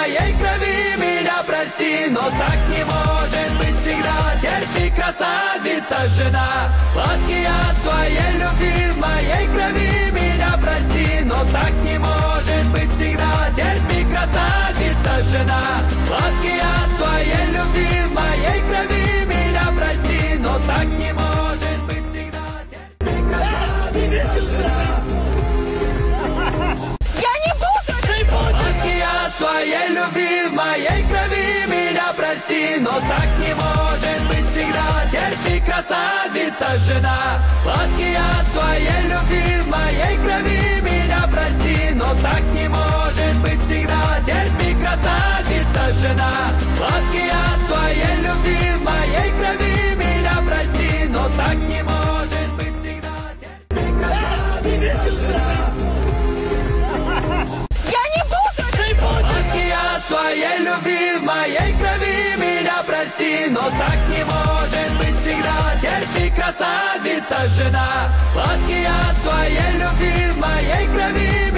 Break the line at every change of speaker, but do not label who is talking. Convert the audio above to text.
моей крови, меня прости, но так не может быть всегда. Терпи, красавица, жена, сладкий от твоей любви в моей крови, меня прости, но так не может быть всегда. Терпи, красавица, жена, сладкий от твоей любви в моей крови, меня прости, но так не может быть всегда. Терпи, красавица, твоей любви в моей крови, меня прости, но так не может быть всегда. Терпи, красавица, жена, сладкий от твоей любви в моей крови, меня прости, но так не может быть всегда. Терпи, красавица, жена, сладкий от твоей любви в моей крови, меня прости, но так не может быть всегда. Терпи, красавица, твоей любви в моей крови, меня прости, но так не может быть всегда. Терпи, красавица, жена, сладкий от твоей любви в моей крови,